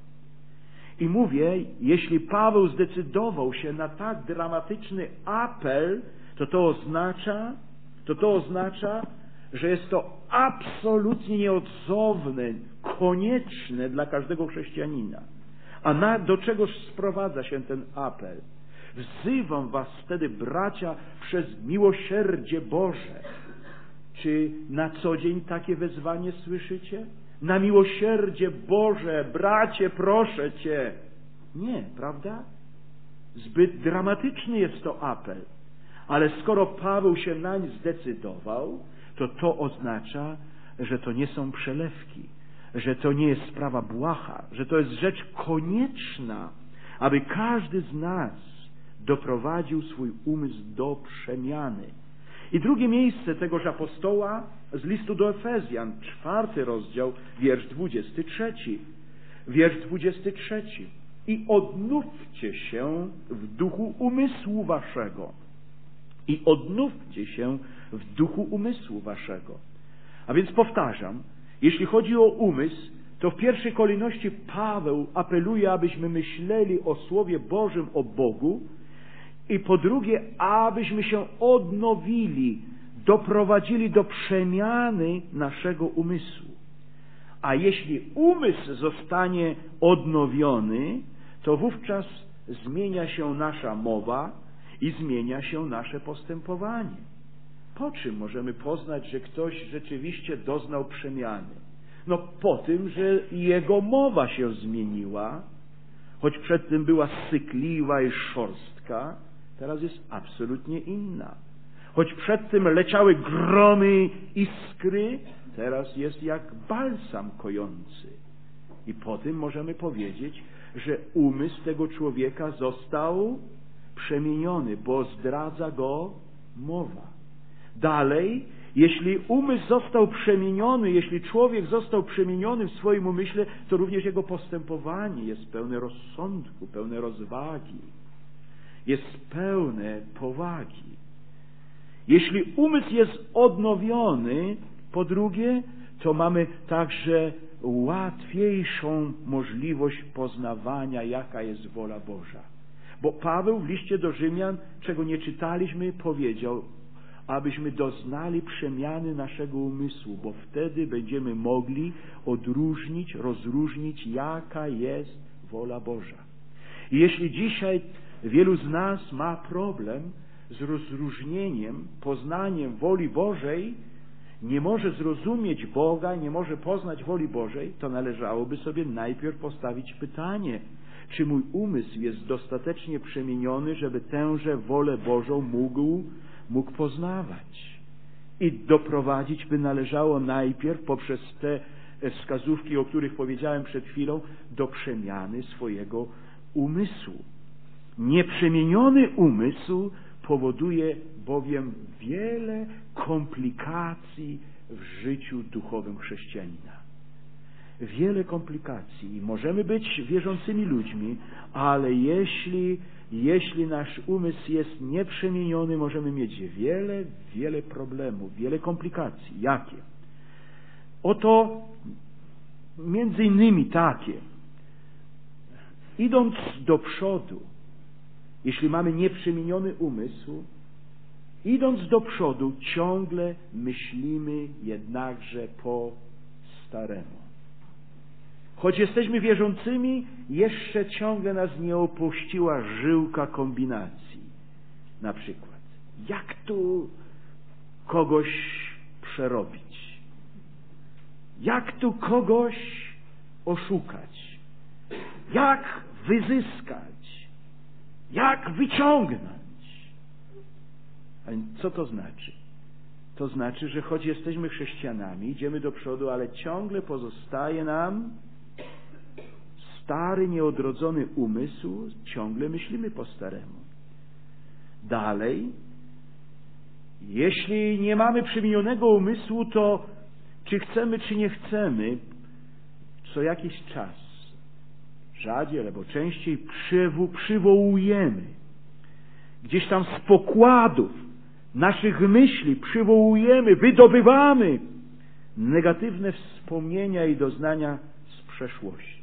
I mówię, jeśli Paweł zdecydował się na tak dramatyczny apel, to to oznacza, to to oznacza, że jest to absolutnie nieodzowne, konieczne dla każdego chrześcijanina. A na, do czegoż sprowadza się ten apel? Wzywam was wtedy, bracia, przez miłosierdzie Boże. Czy na co dzień takie wezwanie słyszycie? Na miłosierdzie Boże, bracie, proszę cię. Nie, prawda? Zbyt dramatyczny jest to apel. Ale skoro Paweł się nań zdecydował, to to oznacza, że to nie są przelewki, że to nie jest sprawa błaha, że to jest rzecz konieczna, aby każdy z nas doprowadził swój umysł do przemiany. I drugie miejsce tegoż apostoła z listu do Efezjan, czwarty rozdział, wiersz dwudziesty trzeci. Wiersz dwudziesty trzeci. I odnówcie się w duchu umysłu waszego. I odnówcie się w duchu umysłu waszego. A więc powtarzam, jeśli chodzi o umysł, to w pierwszej kolejności Paweł apeluje, abyśmy myśleli o Słowie Bożym, o Bogu, i po drugie, abyśmy się odnowili, doprowadzili do przemiany naszego umysłu. A jeśli umysł zostanie odnowiony, to wówczas zmienia się nasza mowa i zmienia się nasze postępowanie. Po czym możemy poznać, że ktoś rzeczywiście doznał przemiany? No po tym, że jego mowa się zmieniła, choć przedtem była sykliwa i szorstka, teraz jest absolutnie inna. Choć przedtem leciały gromy, iskry, teraz jest jak balsam kojący. I po tym możemy powiedzieć, że umysł tego człowieka został przemieniony, bo zdradza go mowa. Dalej, jeśli umysł został przemieniony, jeśli człowiek został przemieniony w swoim umyśle, to również jego postępowanie jest pełne rozsądku, pełne rozwagi, jest pełne powagi. Jeśli umysł jest odnowiony, po drugie, to mamy także łatwiejszą możliwość poznawania, jaka jest wola Boża. Bo Paweł w liście do Rzymian, czego nie czytaliśmy, powiedział, abyśmy doznali przemiany naszego umysłu, bo wtedy będziemy mogli odróżnić, rozróżnić, jaka jest wola Boża. I jeśli dzisiaj wielu z nas ma problem z rozróżnieniem, poznaniem woli Bożej, nie może zrozumieć Boga, nie może poznać woli Bożej, to należałoby sobie najpierw postawić pytanie, czy mój umysł jest dostatecznie przemieniony, żeby tęże wolę Bożą mógł, mógł poznawać. I doprowadzić by należało najpierw poprzez te wskazówki, o których powiedziałem przed chwilą, do przemiany swojego umysłu. Nieprzemieniony umysł powoduje bowiem wiele komplikacji w życiu duchowym chrześcijanina. wiele komplikacji i możemy być wierzącymi ludźmi, ale jeśli, jeśli nasz umysł jest nieprzemieniony, możemy mieć wiele, wiele problemów, wiele komplikacji. Jakie? Oto między innymi takie. Idąc do przodu, jeśli mamy nieprzemieniony umysł, idąc do przodu, ciągle myślimy jednakże po staremu. Choć jesteśmy wierzącymi, jeszcze ciągle nas nie opuściła żyłka kombinacji. Na przykład, jak tu kogoś przerobić? Jak tu kogoś oszukać? Jak wyzyskać? Jak wyciągnąć? A co to znaczy? To znaczy, że choć jesteśmy chrześcijanami, idziemy do przodu, ale ciągle pozostaje nam stary, nieodrodzony umysł, ciągle myślimy po staremu. Dalej, jeśli nie mamy przemienionego umysłu, to czy chcemy, czy nie chcemy, co jakiś czas, rzadziej albo częściej przywo- przywołujemy gdzieś tam z pokładów naszych myśli, przywołujemy, wydobywamy negatywne wspomnienia i doznania z przeszłości.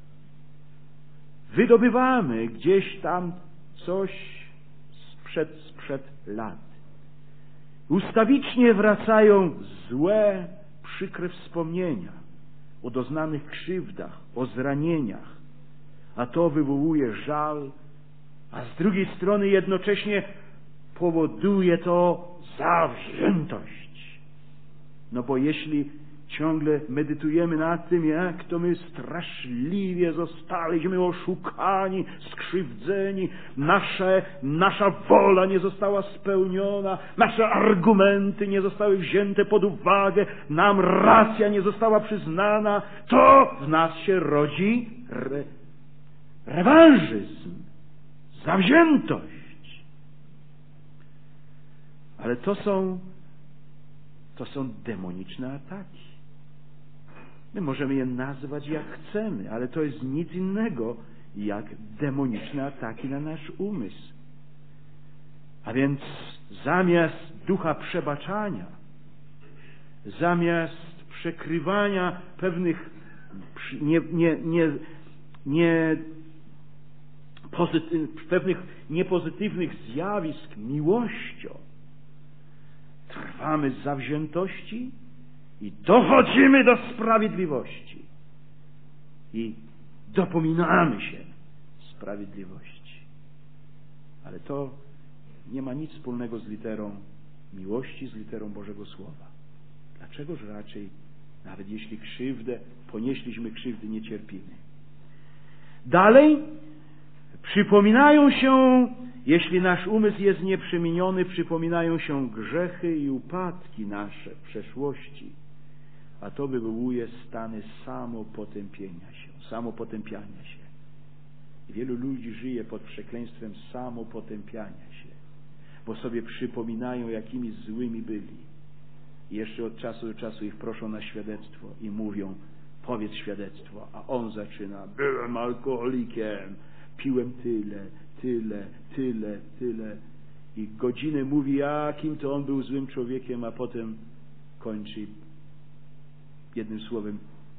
Wydobywamy gdzieś tam coś sprzed, sprzed lat. Ustawicznie wracają złe, przykre wspomnienia o doznanych krzywdach, o zranieniach, a to wywołuje żal, a z drugiej strony jednocześnie powoduje to zawziętość. No bo jeśli ciągle medytujemy nad tym, jak to my straszliwie zostaliśmy oszukani, skrzywdzeni, nasze, nasza wola nie została spełniona, nasze argumenty nie zostały wzięte pod uwagę, nam racja nie została przyznana, to w nas się rodzi re, rewanżyzm, zawziętość. Ale to są, to są demoniczne ataki. My możemy je nazwać jak chcemy, ale to jest nic innego jak demoniczne ataki na nasz umysł. A więc zamiast ducha przebaczania, zamiast przekrywania pewnych nie, nie, nie, nie pozytyw, pewnych niepozytywnych zjawisk miłością, trwamy z zawziętości i dochodzimy do sprawiedliwości. I dopominamy się sprawiedliwości. Ale to nie ma nic wspólnego z literą miłości, z literą Bożego Słowa. Dlaczegoż raczej, nawet jeśli krzywdę, ponieśliśmy krzywdy, nie cierpimy? Dalej, przypominają się, jeśli nasz umysł jest nieprzemieniony, przypominają się grzechy i upadki nasze w przeszłości, a to wywołuje stany samopotępienia się, samopotępiania się. I wielu ludzi żyje pod przekleństwem samopotępiania się, bo sobie przypominają, jakimi złymi byli. I jeszcze od czasu do czasu ich proszą na świadectwo i mówią, powiedz świadectwo, a on zaczyna, byłem alkoholikiem, piłem tyle, tyle, tyle, tyle. I godzinę mówi, jakim to on był złym człowiekiem, a potem kończy jednym słowem,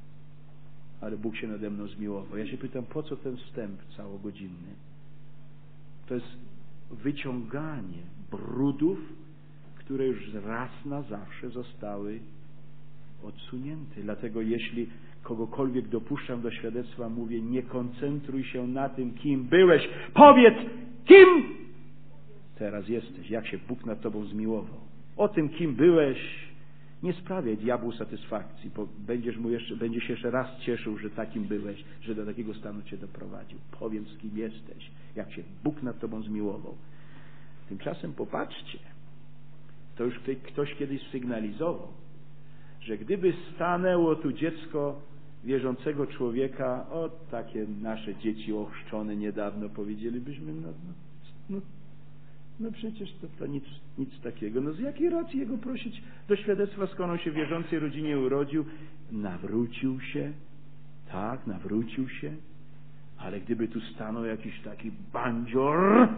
ale Bóg się nade mną zmiłował. Ja się pytam, po co ten wstęp całogodzinny? To jest wyciąganie brudów, które już raz na zawsze zostały odsunięte. Dlatego jeśli kogokolwiek dopuszczam do świadectwa, mówię, nie koncentruj się na tym, kim byłeś. Powiedz, kim teraz jesteś, jak się Bóg nad tobą zmiłował. O tym, kim byłeś, nie sprawiaj diabłu satysfakcji, bo będziesz mu jeszcze, będziesz się jeszcze raz cieszył, że takim byłeś, że do takiego stanu cię doprowadził. Powiem, z kim jesteś, jak się Bóg nad tobą zmiłował. Tymczasem popatrzcie, to już ktoś kiedyś sygnalizował, że gdyby stanęło tu dziecko wierzącego człowieka, o takie nasze dzieci ochrzczone niedawno, powiedzielibyśmy, no, no, no, no przecież to, to nic, nic takiego. No z jakiej racji jego prosić do świadectwa, skoro on się w wierzącej rodzinie urodził, nawrócił się, tak, nawrócił się, ale gdyby tu stanął jakiś taki bandzior,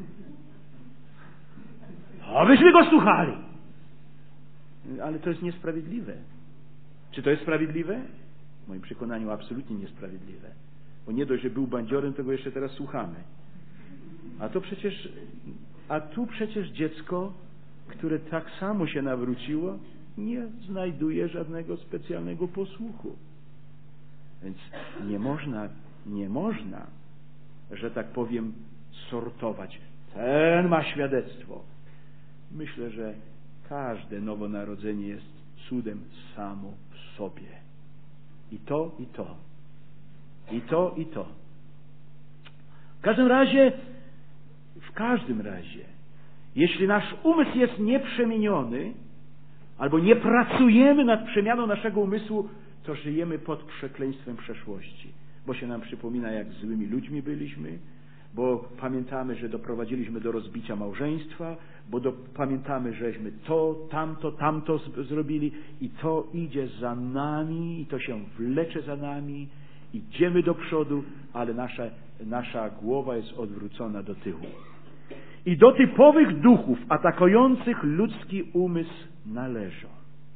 to byśmy go słuchali. Ale to jest niesprawiedliwe. Czy to jest sprawiedliwe? W moim przekonaniu absolutnie niesprawiedliwe. Bo nie dość, że był bandziorem, to go jeszcze teraz słuchamy. A to przecież, a tu przecież dziecko, które tak samo się nawróciło, nie znajduje żadnego specjalnego posłuchu. Więc nie można, nie można, że tak powiem, sortować. Ten ma świadectwo. Myślę, że każde nowonarodzenie jest cudem samo w sobie. I to, i to. I to, i to. W każdym razie, w każdym razie, jeśli nasz umysł jest nieprzemieniony, albo nie pracujemy nad przemianą naszego umysłu, to żyjemy pod przekleństwem przeszłości. Bo się nam przypomina, jak złymi ludźmi byliśmy, bo pamiętamy, że doprowadziliśmy do rozbicia małżeństwa, bo do, pamiętamy, żeśmy to, tamto, tamto z, zrobili i to idzie za nami i to się wlecze za nami. Idziemy do przodu, ale nasza, nasza głowa jest odwrócona do tyłu. I do typowych duchów atakujących ludzki umysł należą.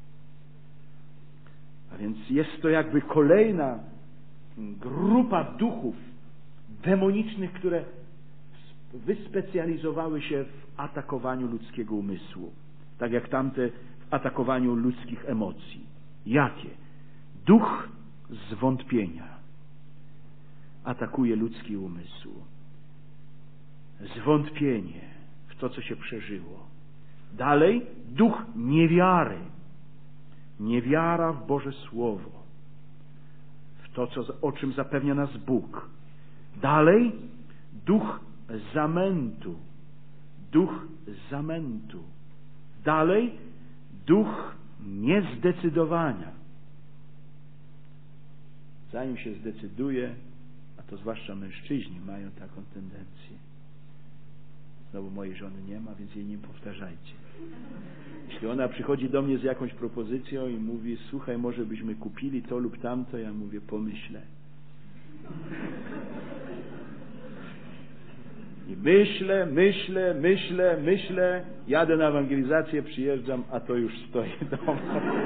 A więc jest to jakby kolejna grupa duchów demonicznych, które wyspecjalizowały się w atakowaniu ludzkiego umysłu. Tak jak tamte w atakowaniu ludzkich emocji. Jakie? Duch zwątpienia atakuje ludzki umysł. Zwątpienie w to, co się przeżyło. Dalej, duch niewiary. Niewiara w Boże Słowo. W to, co, o czym zapewnia nas Bóg. Dalej, duch zamętu. Duch zamętu. Dalej, duch niezdecydowania. Zanim się zdecyduje, a to zwłaszcza mężczyźni mają taką tendencję. Znowu mojej żony nie ma, więc jej nie powtarzajcie. Jeśli ona przychodzi do mnie z jakąś propozycją i mówi, słuchaj, może byśmy kupili to lub tamto, ja mówię, pomyślę. I myślę, myślę, myślę, myślę, jadę na ewangelizację, przyjeżdżam, a to już stoi domu.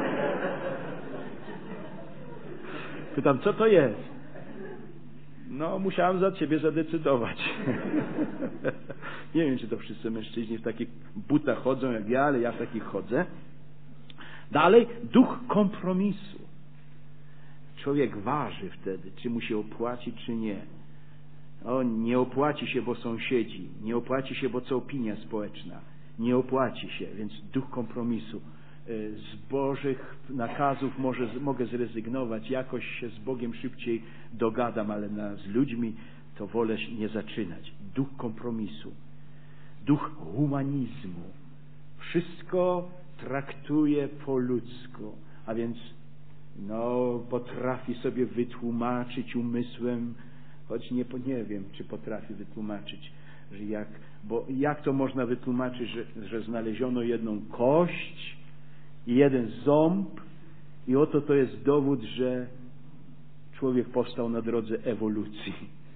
Pytam, co to jest? No, musiałem za ciebie zadecydować. Nie wiem, czy to wszyscy mężczyźni w takich butach chodzą jak ja, ale ja w takich chodzę. Dalej, duch kompromisu. Człowiek waży wtedy, czy mu się opłaci, czy nie. O, nie opłaci się, bo sąsiedzi. Nie opłaci się, bo co opinia społeczna. Nie opłaci się, więc duch kompromisu. Z Bożych nakazów może, mogę zrezygnować, jakoś się z Bogiem szybciej dogadam, ale na, z ludźmi to wolę nie zaczynać. Duch kompromisu, duch humanizmu. Wszystko traktuje po ludzku, a więc no, potrafi sobie wytłumaczyć umysłem, choć nie, nie wiem, czy potrafi wytłumaczyć, że jak, bo jak to można wytłumaczyć, że, że znaleziono jedną kość i jeden ząb i oto to jest dowód, że człowiek powstał na drodze ewolucji.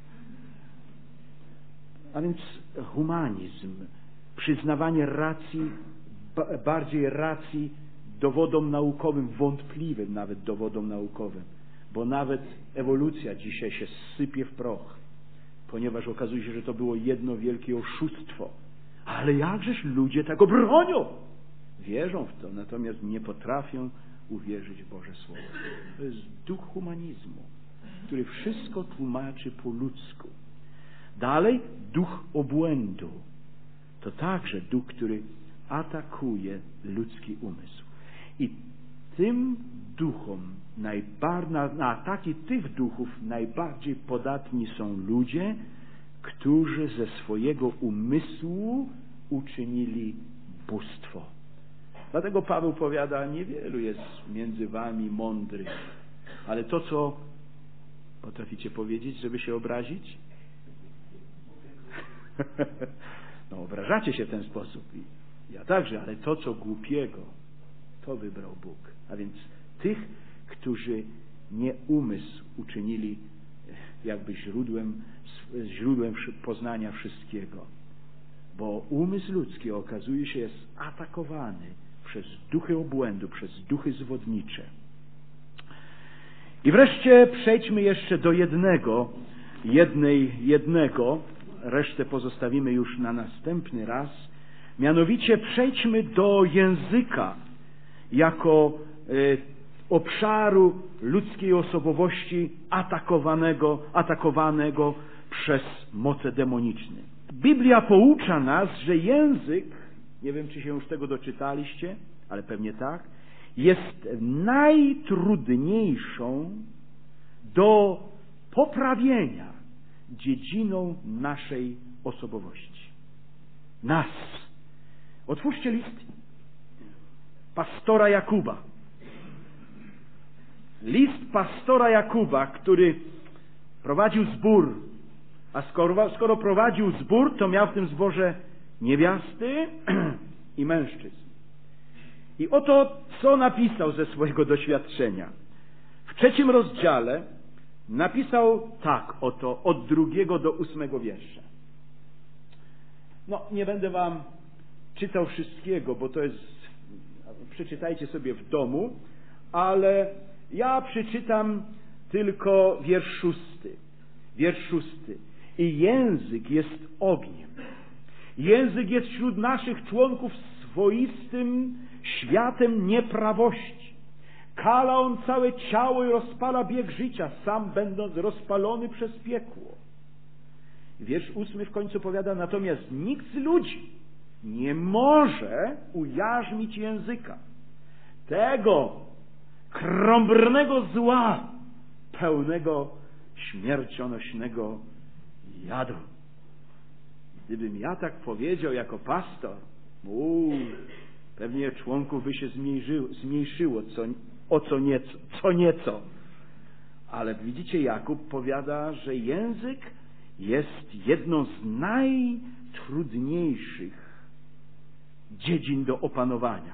A więc humanizm, przyznawanie racji, bardziej racji dowodom naukowym, wątpliwym nawet dowodom naukowym, bo nawet ewolucja dzisiaj się sypie w proch, ponieważ okazuje się, że to było jedno wielkie oszustwo. Ale jakżeż ludzie tego bronią? Wierzą w to, natomiast nie potrafią uwierzyć w Boże Słowo. To jest duch humanizmu, który wszystko tłumaczy po ludzku. Dalej, duch obłędu. To także duch, który atakuje ludzki umysł. I tym duchom, najbar- na, na ataki tych duchów najbardziej podatni są ludzie, którzy ze swojego umysłu uczynili bóstwo. Dlatego Paweł powiada, niewielu jest między wami mądrych, ale to, co potraficie powiedzieć, żeby się obrazić? No, obrażacie się w ten sposób. Ja także, ale to, co głupiego, to wybrał Bóg. A więc tych, którzy nie umysł uczynili jakby źródłem, źródłem poznania wszystkiego. Bo umysł ludzki, okazuje się, jest atakowany przez duchy obłędu, przez duchy zwodnicze. I wreszcie przejdźmy jeszcze do jednego, jednej, jednego, resztę pozostawimy już na następny raz. Mianowicie przejdźmy do języka jako y, obszaru ludzkiej osobowości atakowanego, atakowanego przez moce demoniczne. Biblia poucza nas, że język, nie wiem, czy się już tego doczytaliście, ale pewnie tak, jest najtrudniejszą do poprawienia dziedziną naszej osobowości. Nas. Otwórzcie list pastora Jakuba. List pastora Jakuba, który prowadził zbór, a skoro, skoro prowadził zbór, to miał w tym zborze niewiasty i mężczyzn. I oto, co napisał ze swojego doświadczenia. W trzecim rozdziale napisał tak oto, od drugiego do ósmego wiersza. No, nie będę wam czytał wszystkiego, bo to jest, przeczytajcie sobie w domu, ale ja przeczytam tylko wiersz szósty. Wiersz szósty. I język jest ogniem. Język jest wśród naszych członków swoistym światem nieprawości. Kala on całe ciało i rozpala bieg życia, sam będąc rozpalony przez piekło. Wiersz ósmy w końcu powiada, natomiast nikt z ludzi nie może ujarzmić języka, tego krąbrnego zła, pełnego śmiercionośnego jadu. Gdybym ja tak powiedział jako pastor, uu, pewnie członków by się zmniejszyło, zmniejszyło co, o co nieco, co nieco. Ale widzicie, Jakub powiada, że język jest jedną z najtrudniejszych dziedzin do opanowania.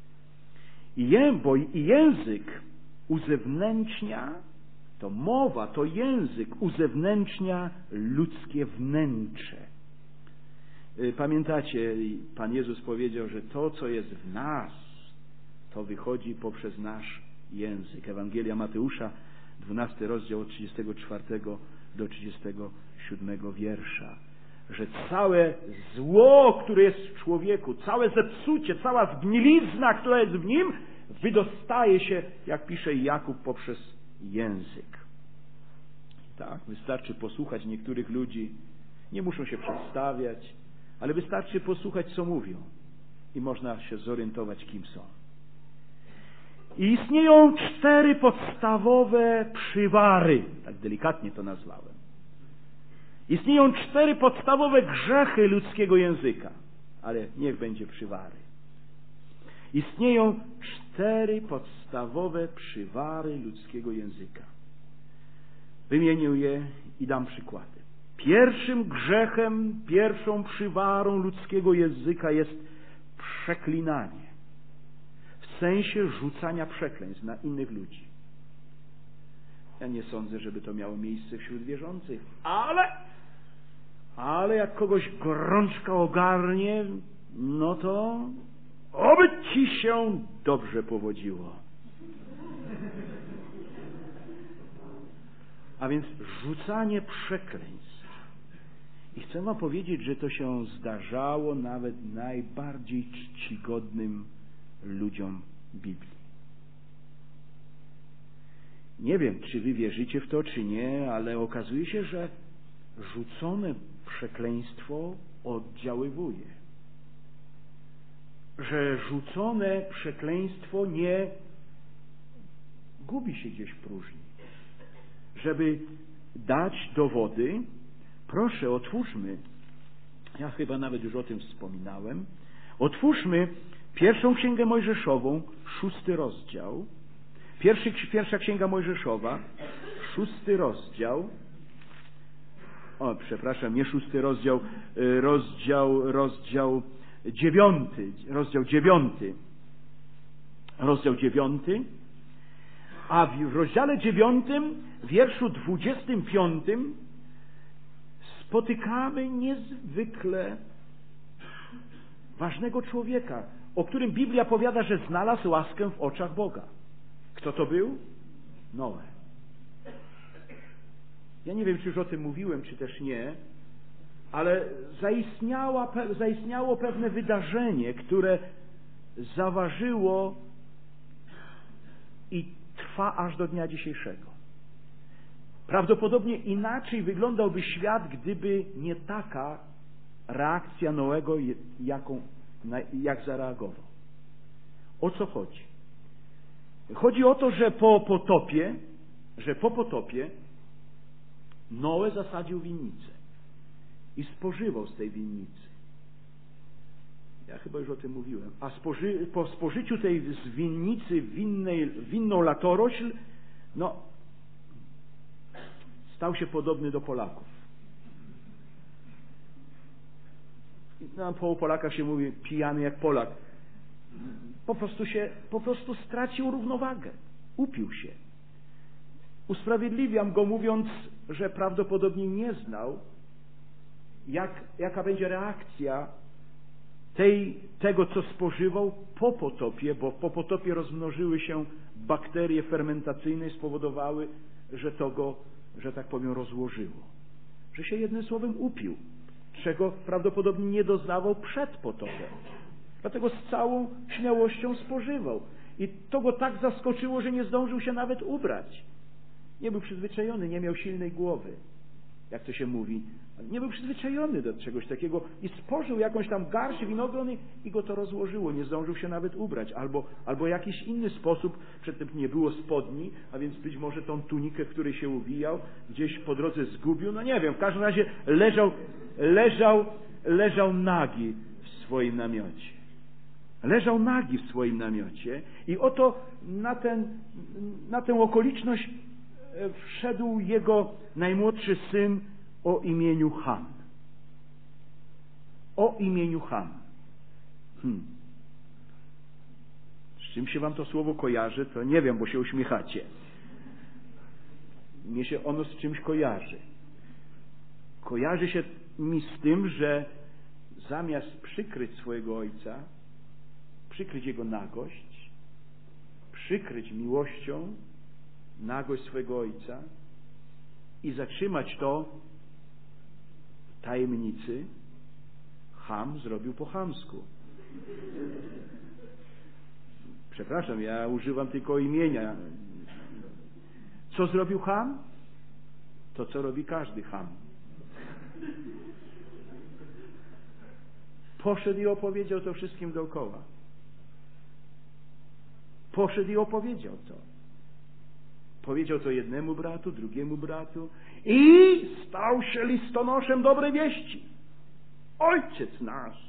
I, je, bo i język uzewnętrznia, to mowa, to język uzewnętrznia ludzkie wnętrze. Pamiętacie, Pan Jezus powiedział, że to, co jest w nas, to wychodzi poprzez nasz język. Ewangelia Mateusza, dwunasty rozdział od trzydziestego czwartego do trzydziestego siódmego wiersza. Że całe zło, które jest w człowieku, całe zepsucie, cała zgnilizna, która jest w nim, wydostaje się, jak pisze Jakub, poprzez język. Tak, wystarczy posłuchać niektórych ludzi, nie muszą się przedstawiać, ale wystarczy posłuchać, co mówią i można się zorientować, kim są. I istnieją cztery podstawowe przywary, tak delikatnie to nazwałem. Istnieją cztery podstawowe grzechy ludzkiego języka, ale niech będzie przywary. Istnieją cztery podstawowe przywary ludzkiego języka. Wymienię je i dam przykłady. Pierwszym grzechem, pierwszą przywarą ludzkiego języka jest przeklinanie. W sensie rzucania przekleństw na innych ludzi. Ja nie sądzę, żeby to miało miejsce wśród wierzących, ale, ale jak kogoś gorączka ogarnie, no to oby ci się dobrze powodziło. A więc rzucanie przekleństw. I chcę wam powiedzieć, że to się zdarzało nawet najbardziej czcigodnym ludziom Biblii. Nie wiem, czy wy wierzycie w to, czy nie, ale okazuje się, że rzucone przekleństwo oddziaływuje. Że rzucone przekleństwo nie gubi się gdzieś w próżni. Żeby dać dowody, proszę, otwórzmy, ja chyba nawet już o tym wspominałem, otwórzmy pierwszą Księgę Mojżeszową, szósty rozdział, Pierwszy, pierwsza Księga Mojżeszowa, szósty rozdział, o, przepraszam, nie szósty rozdział, rozdział, rozdział dziewiąty, rozdział dziewiąty, rozdział dziewiąty, A w rozdziale dziewiątym, wierszu dwudziestym piątym spotykamy niezwykle ważnego człowieka, o którym Biblia powiada, że znalazł łaskę w oczach Boga. Kto to był? Noe. Ja nie wiem, czy już o tym mówiłem, czy też nie, ale zaistniała, zaistniało pewne wydarzenie, które zaważyło i trwa aż do dnia dzisiejszego. Prawdopodobnie inaczej wyglądałby świat, gdyby nie taka reakcja Noego, jaką, jak zareagował. O co chodzi? Chodzi o to, że po potopie, że po potopie Noe zasadził winnicę i spożywał z tej winnicy. Ja chyba już o tym mówiłem. A spoży, po spożyciu tej z winnicy winnej, winną latorośl, no, stał się podobny do Polaków. No, po Polakach się mówi pijany jak Polak. Po prostu się, po prostu stracił równowagę. Upił się. Usprawiedliwiam go, mówiąc, że prawdopodobnie nie znał, jak, jaka będzie reakcja tej, tego, co spożywał po potopie, bo po potopie rozmnożyły się bakterie fermentacyjne i spowodowały, że to go, że tak powiem, rozłożyło. Że się jednym słowem upił, czego prawdopodobnie nie doznawał przed potopem. Dlatego z całą śmiałością spożywał. I to go tak zaskoczyło, że nie zdążył się nawet ubrać. Nie był przyzwyczajony, nie miał silnej głowy, jak to się mówi. Nie był przyzwyczajony do czegoś takiego i spożył jakąś tam garść winogron i go to rozłożyło. Nie zdążył się nawet ubrać. Albo, albo jakiś inny sposób, przedtem nie było spodni, a więc być może tą tunikę, w której się uwijał, gdzieś po drodze zgubił. No nie wiem, w każdym razie leżał, leżał, leżał nagi w swoim namiocie. Leżał nagi w swoim namiocie i oto na, ten, na tę okoliczność wszedł jego najmłodszy syn o imieniu Ham. O imieniu Ham. Hmm. Z czym się wam to słowo kojarzy, to nie wiem, bo się uśmiechacie. Mnie się ono z czymś kojarzy. Kojarzy się mi z tym, że zamiast przykryć swojego ojca, przykryć jego nagość, przykryć miłością nagość swojego ojca i zatrzymać to w tajemnicy, Ham zrobił po chamsku. Przepraszam, ja używam tylko imienia. Co zrobił Ham? To, co robi każdy Ham. Poszedł i opowiedział to wszystkim dookoła. Poszedł i opowiedział to. Powiedział to jednemu bratu, drugiemu bratu i stał się listonoszem dobrej wieści. Ojciec nasz.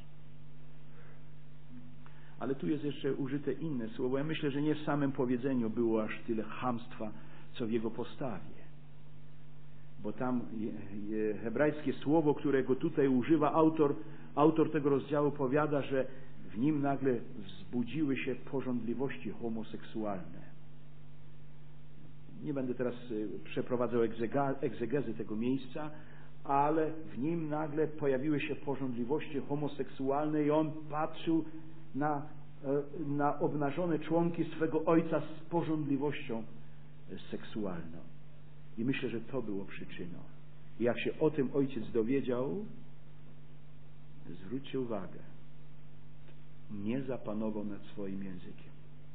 Ale tu jest jeszcze użyte inne słowo. Ja myślę, że nie w samym powiedzeniu było aż tyle chamstwa, co w jego postawie. Bo tam hebrajskie słowo, którego tutaj używa autor, autor tego rozdziału, powiada, że w nim nagle wzbudziły się pożądliwości homoseksualne. Nie będę teraz przeprowadzał egzegezy tego miejsca, ale w nim nagle pojawiły się pożądliwości homoseksualne i on patrzył na, na obnażone członki swego ojca z pożądliwością seksualną. I myślę, że to było przyczyną. I jak się o tym ojciec dowiedział, zwróćcie uwagę, nie zapanował nad swoim językiem.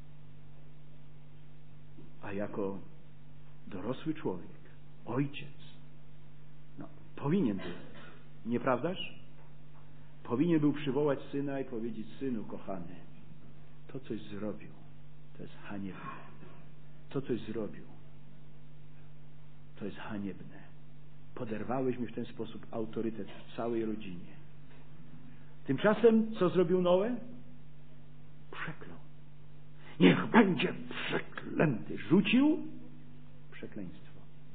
A jako dorosły człowiek, ojciec, no, powinien był, nieprawdaż? Powinien był przywołać syna i powiedzieć: synu kochany, to coś zrobił, to jest haniebne. To coś zrobił, to jest haniebne. Poderwałeś mi w ten sposób autorytet w całej rodzinie. Tymczasem co zrobił Noe? Przeklął. Niech będzie przeklęty. Rzucił przekleństwo.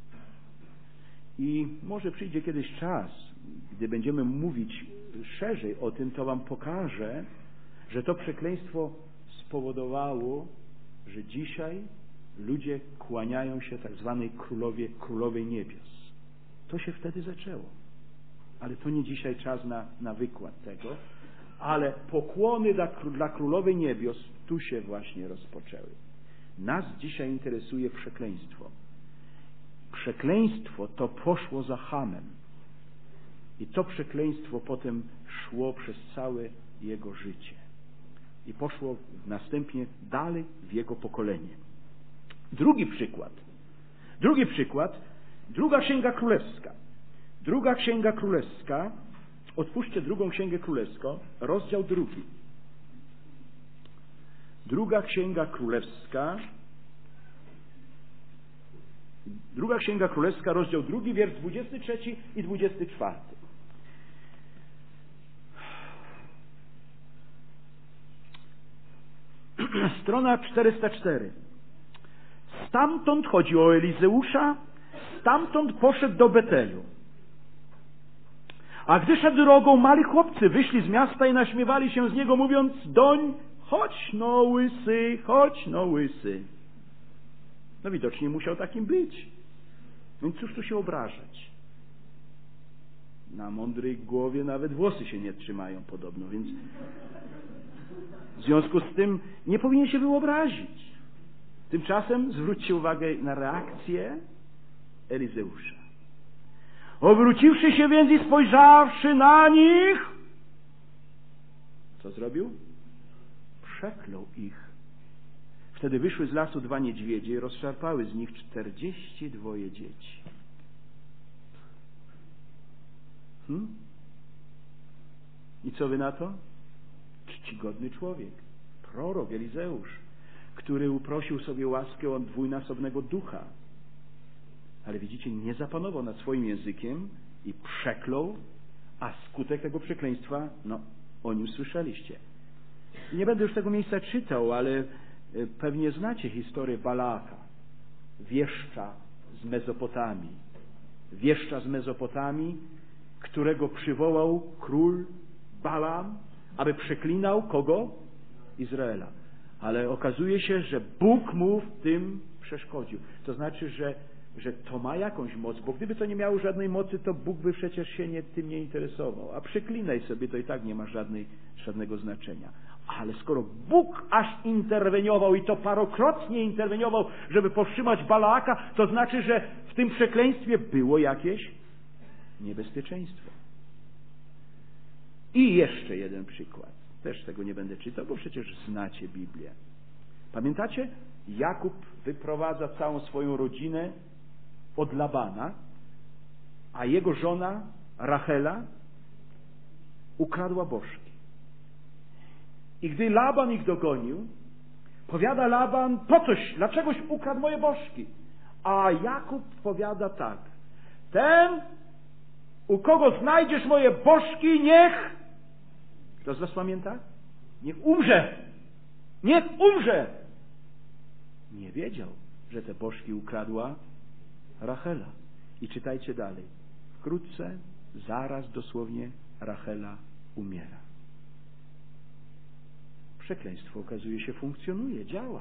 I może przyjdzie kiedyś czas, gdy będziemy mówić szerzej o tym, to wam pokażę, że to przekleństwo spowodowało, że dzisiaj ludzie kłaniają się tak zwanej królowie, królowej niebios. To się wtedy zaczęło. Ale to nie dzisiaj czas na, na wykład tego. Ale pokłony dla, dla królowej niebios tu się właśnie rozpoczęły. Nas dzisiaj interesuje przekleństwo. Przekleństwo to poszło za Hamem. I to przekleństwo potem szło przez całe jego życie. I poszło następnie dalej w jego pokolenie. Drugi przykład. Drugi przykład. Druga Księga Królewska. Druga Księga Królewska. Otwórzcie drugą Księgę Królewską, rozdział drugi. Druga Księga Królewska. Druga Księga Królewska, rozdział drugi, wiersz dwudziesty trzeci i dwudziesty czwarty. Strona czterysta cztery. Stamtąd, chodzi o Elizeusza, stamtąd poszedł do Betelu. A gdy szedł drogą, mali chłopcy wyszli z miasta i naśmiewali się z niego, mówiąc doń, chodź no łysy, chodź no łysy. No widocznie musiał takim być. Więc cóż tu się obrażać? Na mądrej głowie nawet włosy się nie trzymają podobno, więc w związku z tym nie powinien się był obrazić. Tymczasem zwróćcie uwagę na reakcję Elizeusza. Obróciwszy się więc i spojrzawszy na nich, co zrobił? Przeklął ich. Wtedy wyszły z lasu dwa niedźwiedzie i rozszarpały z nich czterdzieści dwoje dzieci. Hmm? I co wy na to? Czcigodny człowiek, prorok Elizeusz, który uprosił sobie łaskę od dwójnasobnego ducha. Ale widzicie, nie zapanował nad swoim językiem i przeklął, a skutek tego przekleństwa, no, o nim słyszeliście. Nie będę już tego miejsca czytał, ale pewnie znacie historię Balaaka, wieszcza z Mezopotamii. Wieszcza z Mezopotamii, którego przywołał król Balaam, aby przeklinał kogo? Izraela. Ale okazuje się, że Bóg mu w tym przeszkodził. To znaczy, że, że to ma jakąś moc, bo gdyby to nie miało żadnej mocy, to Bóg by przecież się nie, tym nie interesował. A przeklinaj sobie, to i tak nie ma żadnej, żadnego znaczenia. Ale skoro Bóg aż interweniował i to parokrotnie interweniował, żeby powstrzymać Balaaka, to znaczy, że w tym przekleństwie było jakieś niebezpieczeństwo. I jeszcze jeden przykład. Też tego nie będę czytał, bo przecież znacie Biblię. Pamiętacie? Jakub wyprowadza całą swoją rodzinę od Labana, a jego żona Rachela ukradła bożki. I gdy Laban ich dogonił, powiada Laban, po coś, dlaczegoś ukradł moje bożki? A Jakub powiada tak, ten, u kogo znajdziesz moje bożki, niech, kto z was pamięta? Niech umrze! Niech umrze! Nie wiedział, że te bożki ukradła Rachela. I czytajcie dalej. Wkrótce, zaraz dosłownie, Rachela umiera. Przekleństwo, okazuje się, funkcjonuje, działa.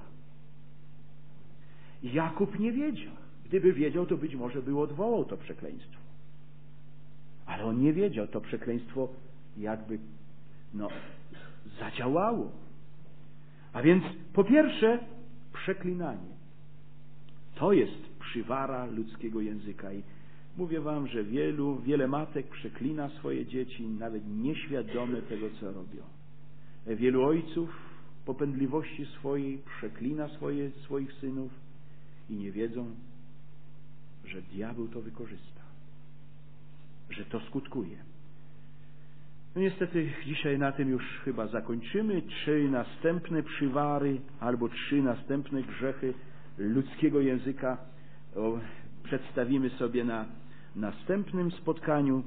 Jakub nie wiedział. Gdyby wiedział, to być może by odwołał to przekleństwo. Ale on nie wiedział. To przekleństwo jakby no, zadziałało. A więc po pierwsze przeklinanie. To jest przywara ludzkiego języka. I mówię wam, że wielu, wiele matek przeklina swoje dzieci, nawet nieświadome tego, co robią. Wielu ojców w popędliwości swojej przeklina swoje, swoich synów i nie wiedzą, że diabeł to wykorzysta. Że to skutkuje. No niestety dzisiaj na tym już chyba zakończymy. Trzy następne przywary albo trzy następne grzechy ludzkiego języka o, przedstawimy sobie na następnym spotkaniu.